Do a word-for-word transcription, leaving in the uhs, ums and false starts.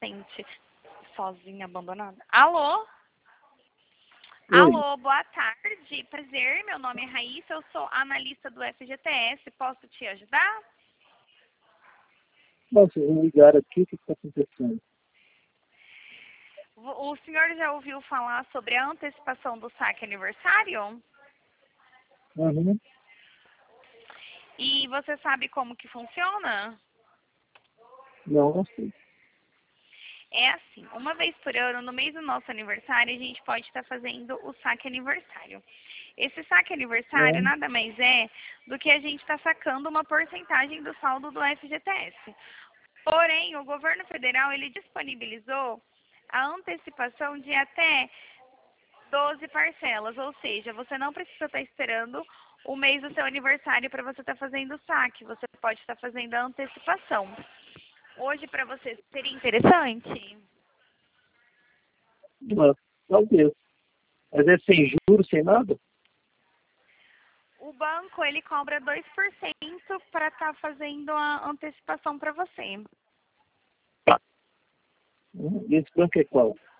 sente sozinha, abandonada. Alô? Oi. Alô, boa tarde. Prazer, meu nome é Raíssa, eu sou analista do F G T S. Posso te ajudar? Nossa, vou ligar aqui, o que está acontecendo? O senhor já ouviu falar sobre a antecipação do saque aniversário? Uhum. E você sabe como que funciona? Não, não sei. É assim, uma vez por ano, no mês do nosso aniversário, a gente pode estar fazendo o saque aniversário. Esse saque aniversário É. nada mais é do que a gente está sacando uma porcentagem do saldo do F G T S. Porém, o governo federal ele disponibilizou a antecipação de até doze parcelas, ou seja, você não precisa estar esperando o mês do seu aniversário para você estar fazendo o saque, você pode estar fazendo a antecipação. Hoje, para você, seria interessante? Mas, talvez. Mas é sem juros, sem nada? O banco, ele cobra dois por cento para estar fazendo a antecipação para você. Uhum. E esse banco é qual?